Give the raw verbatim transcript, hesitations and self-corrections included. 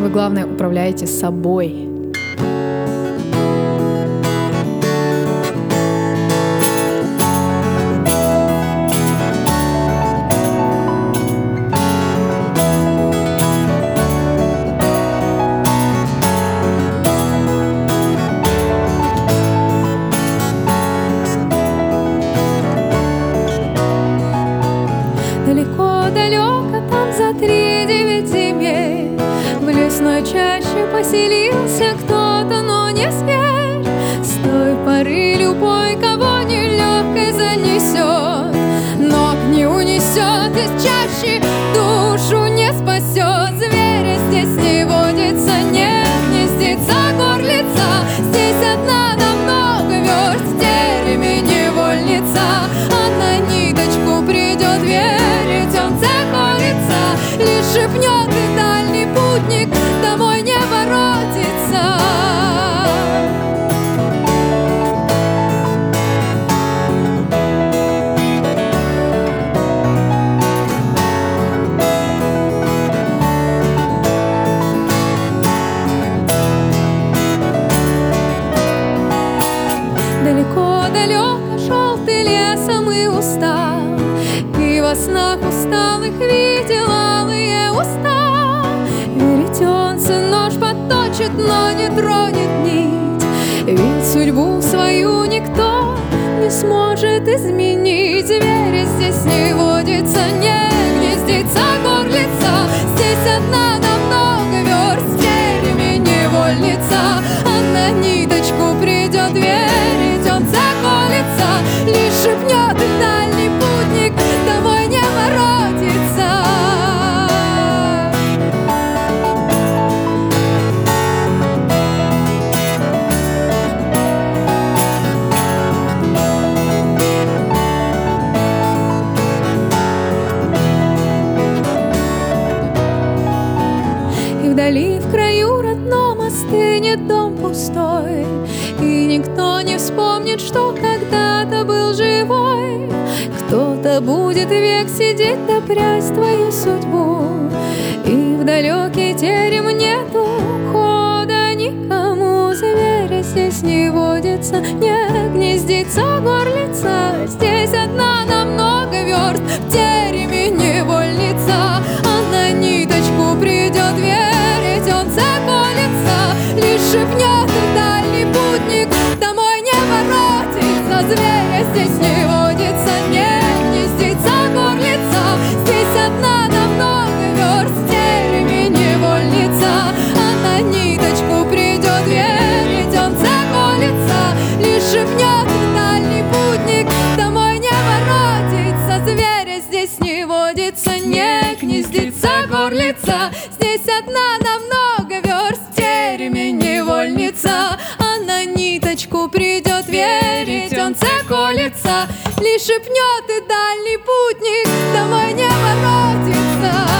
Вы, главное, управляете собой. Далеко-далеко там за три девять земель в лесной чаще поселился кто-то, но не зверь. С той поры любой, кого нелегкой занесет, ног не унесет из чащи, душу не спасет. Зверя здесь не водится, не гнездится горлица. Здесь одна на много верст, в тереме невольница. А на ниточку придет верить, он заколется. Лишь шепнет, и дальний путник домой не воротится. Далеко-далеко шел ты лесом и устал, и во снах усталых видел алые уста. Веретенце нож подточит, но не тронет нить, ведь судьбу свою никто не сможет изменить. Зверя здесь не водится, не гнездится горлица. Здесь одна на много верст, в тереме невольница. А на ниточку придет верить, он заколется. Лишь шепнет, и дальний путник домой не воротится. И вдали, в краю родном, остынет дом пустой, и никто не вспомнит, что когда-то был живой. Кто-то будет век сидеть да прясть твою судьбу, и в далекий терем нету хода никому. Зверя здесь не водится, не гнездится горлица. Здесь одна на много верст, в тереме невольница. А на ниточку придет верить, он заколется. Лишь шепнет, и дальний путник домой не воротится. Зверя здесь не водится, не гнездится горлица. Здесь одна на много верст, в тереме невольница. А на ниточку придет верить, он заколется. Лишь шепнет, и дальний путник домой не воротится. Зверя здесь не водится, не гнездится горлица. Здесь одна на много верст, в тереме невольница. А на ниточку придет верить, он заколется. Лишь шепнет, и дальний путник домой не воротится.